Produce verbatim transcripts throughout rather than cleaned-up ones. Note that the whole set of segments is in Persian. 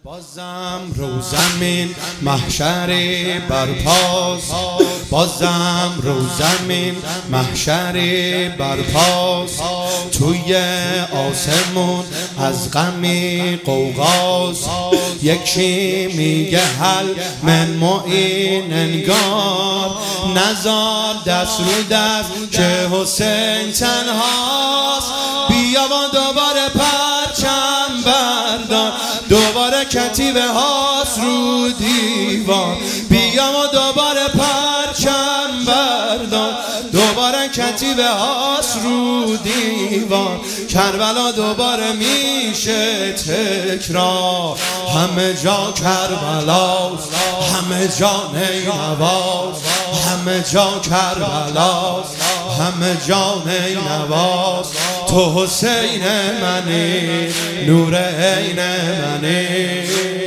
بازم رو زمین محشری برپاست، بازم رو زمین محشری برپاست. توی آسمون از غمی قوقاست، یکی میگه هل من معین انگار، نزار دست رو دست که حسین تنهاست. بیا و دوباره پرچم بردار، دوباره کتیبه هاست رو دیوار. بیا و دوباره پرچم بردار، دوباره کتیبه هاست رو دیوار. کربلا دوباره میشه تکرار، همه جا کربلاست، همه جا نینواست، همه جا کربلاست، همه جا نینواست. تو حسین منی، نور عین منی.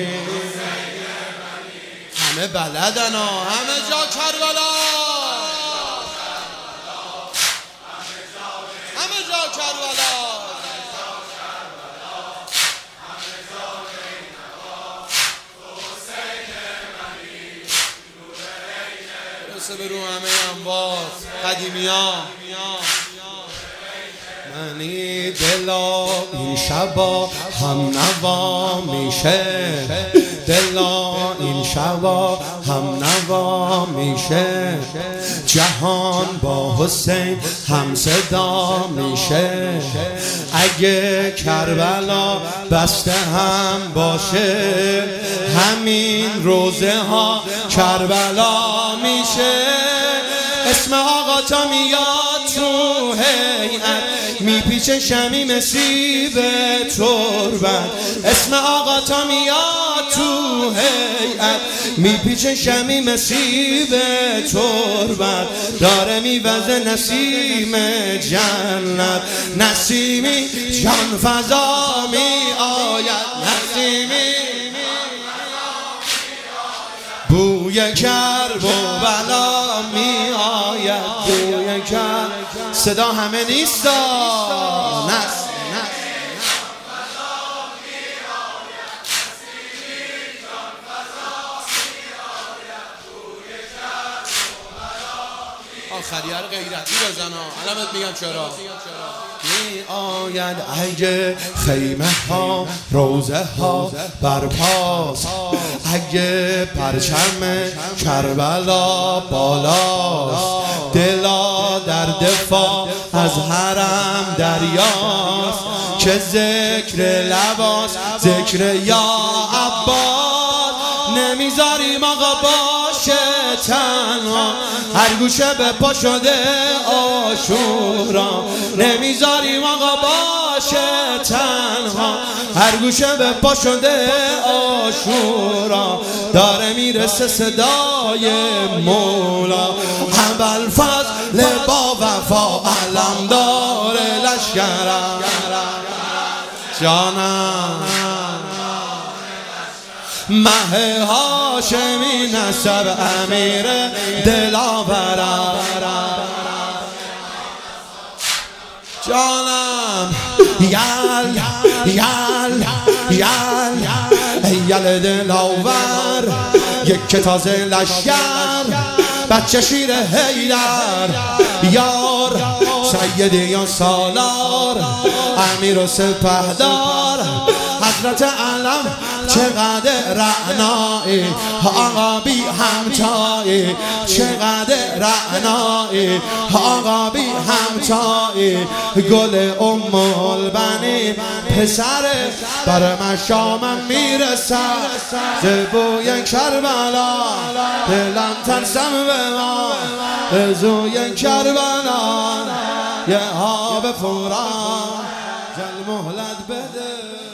همه بلدن ها، همه جا کربلا، همه جا کربلا. برسه برو همه اموات قدیمی ها. منی دلا این شبا هم نوا میشه، دلا این شبا هم نوا میشه. جهان با حسین هم صدا میشه. اگه کربلا بسته هم باشه، همین روزه ها کربلا میشه. اسم آقا تا میاد تو هیئت، میپیچه شمیم سیب تربت. اسم آقا تا میاد تو هیئت، میپیچه شمیم سیب تربت. داره میوزه نسیم جنت، نسیمی جان فضا می آید، نسیمی بوی کرب و بلا می آید، بوی کرب. صدا همه نیست نس آخریه رو غیرتی بزن ها، الان بهت میگم چرا می آید. اگه خیمه ها روزه ها برپاست، اگه پرچم کربلا بالاست. دلا در دفاع از حرم دریاست، که ذکر لباس ذکر یا عباس. نمیذاریم آقا باشه تنها، هر گوشه به پا شده عاشورا. نمیذاریم آقا باشه تنها، هر گوشه به پا شده عاشورا. داره میرسه صدای مولا، ابوالفضل با وفا علمدار لشکرم. جانم مه هاشمی نسب امیر دلاورم. جانم یل یل یل یل دلاور، یک تازه لشکر، بچه شیر حیدر. یار سید یا سالار، امیر و سپهدار، حضرت علم چقدر رعنایی، آقا بی همتایی. چقدر رعنایی، آقا بی همتایی. گل ام البنین پسر بر مشامم میرسد، زبوی کربلا دلم ترسم به ما. زوی کربلا یه آب فوران، جل مهلت بده.